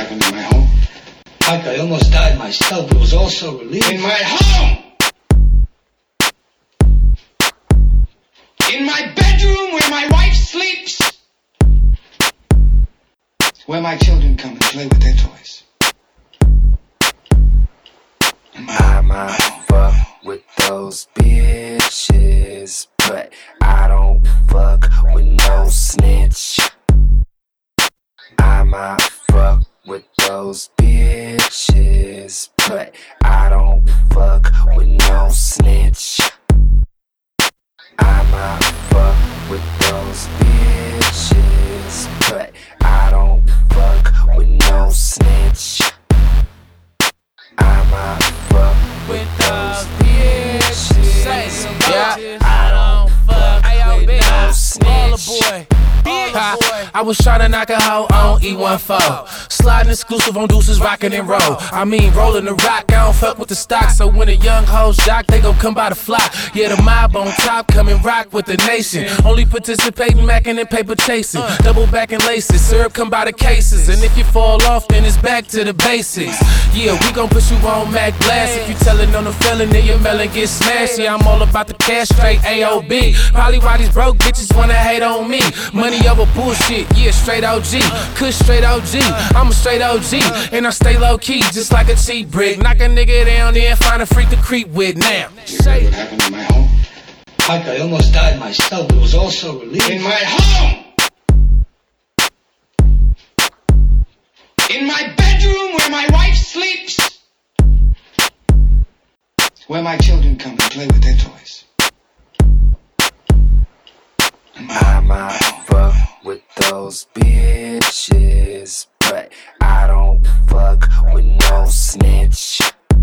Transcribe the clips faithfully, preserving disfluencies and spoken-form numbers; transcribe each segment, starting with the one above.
happened in my home? Mike, I almost died myself, but it was also relief. In my home! In my bedroom where my wife sleeps! Where my children come and play with their toys. I might fuck with those bitches, but I don't fuck with no snitch. I might fuck with those bitches, but I don't fuck with no snitch. I might fuck with those bitches, but I don't fuck with no snitch. I might fuck with those bitches, yeah, I don't fuck with no snitch. Ha, I was tryna knock a hoe on E one four, sliding exclusive on deuces, rockin' and roll. I mean, rollin' the rock, I don't fuck with the stock. So when the young hoes jock, they gon' come by the flock. Yeah, the mob on top, come and rock with the nation. Only participating, mackin' and paper chasing. Double back and laces, syrup come by the cases. And if you fall off, then it's back to the basics. Yeah, we gon' put you on Mac Blast. If you tellin' on the felon, then your melon get smashed. Yeah, I'm all about the cash, straight A O B. Probably why these broke bitches wanna hate on me. Money over bullshit, yeah, straight O G. Kush straight O G, I'm a straight O G. And I stay low key, just like a cheap brick. Knock a nigga down there and find a freak to creep with now. Say what happened in my home? Mike, I almost died myself, but it was also relief. In my home! In my bedroom where my wife sleeps! Where my children come and play with their toys. I might fuck with those bitches, but I don't fuck with no snitch.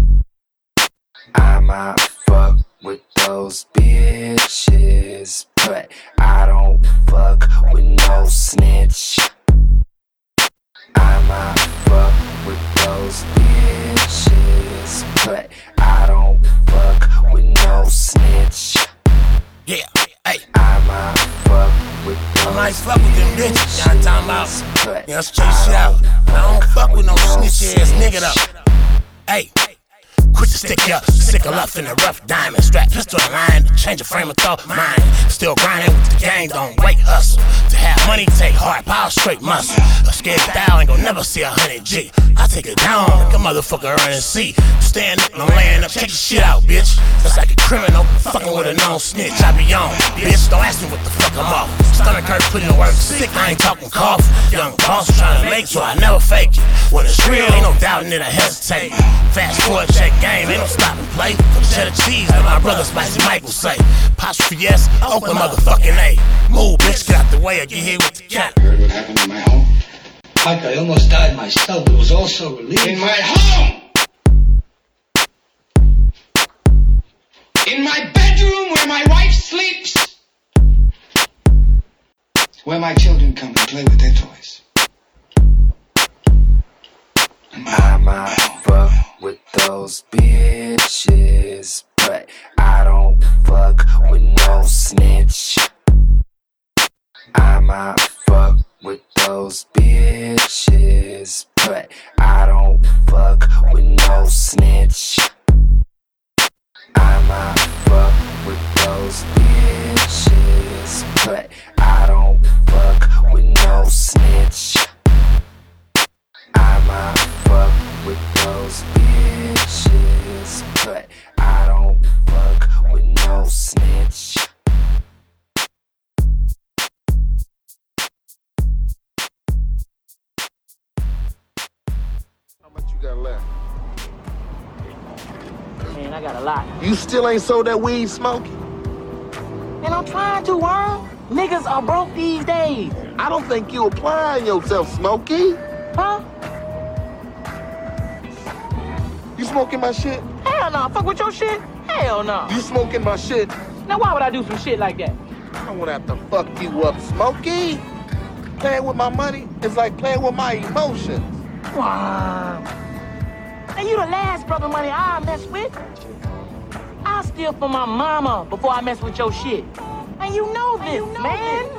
I might fuck with those bitches, but I don't fuck with no snitch. I might fuck with those bitches, but I don't fuck with no snitch. Yeah, hey, I might fuck with those I might fuck with them bitches, y'all talking about. but Yeah, let's check shit out. I don't fuck with no snitch ass nigga though. Hey, quit to stick ya, sickle up in the rough diamond strap, pistol in line to change a frame of thought. Mine still grinding with the gang, don't wait hustle. To have money, take hard power, straight muscle. A scared style ain't gon' never see a hundred G. I take it down like a motherfucker earning C. Stand up, I'm laying up, check your shit out, bitch. Just like a criminal, fucking with a known snitch. I be on, bitch. Don't ask me what the fuck I'm off. Stomach hurt, putting in work sick. I ain't talking cough. Young boss trying to make, so I never fake it. When it's real, ain't no doubting it, I hesitate. Fast forward, check game, ain't no stop and play. For the cheddar cheese, like my brother Spicy Mike will say. Apostrophe yes, Oakland motherfucking A. Move, bitch, get out the way or get hit with the cat. You heard what happened in my home? Mike, I almost died myself, but it was also relief. In my home! In my bedroom where my wife sleeps! Where my children come and play with their toys. I might fuck with those bitches, but I don't fuck with no snitch. I might fuck with those bitches, but I don't fuck with no snitch. I might fuck with those bitches, but I don't fuck with no snitch. I might fuck with those bitches, but I don't fuck with no snitch. How much you got left? Man, I got a lot. You still ain't sold that weed, Smokey? And I'm trying to, Worm. Niggas are broke these days. I don't think you applying yourself, Smokey. Huh? You smoking my shit? Hell no. Fuck with your shit? Hell no. You smoking my shit? Now why would I do some shit like that? I don't want to have to fuck you up, Smokey. Playing with my money is like playing with my emotions. Wow. And you the last brother money I mess with. I steal from my mama before I mess with your shit. And you know this, you know man. This.